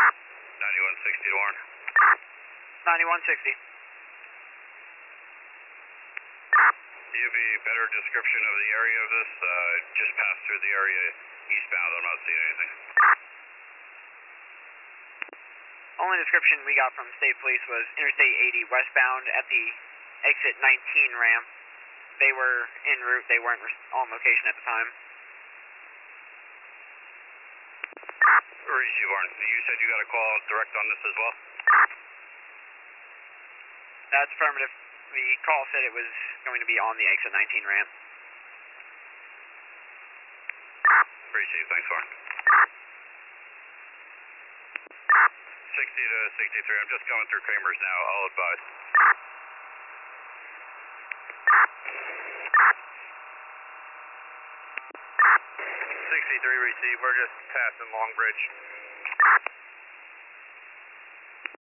9160 to Warren. 9160. Do you have a better description of the area of this? Just passed through the area eastbound. I'm not seeing anything. Only description we got from State Police was Interstate 80 westbound at the exit 19 ramp. They were en route. They weren't on location at the time. Receive, Warren. You said you got a call direct on this as well? That's affirmative. The call said it was going to be on the exit 19 ramp. Receive. Thanks, Warren. 60 to 63. I'm just going through Kramer's now. I'll advise. 63 receive. We're just passing Long Bridge.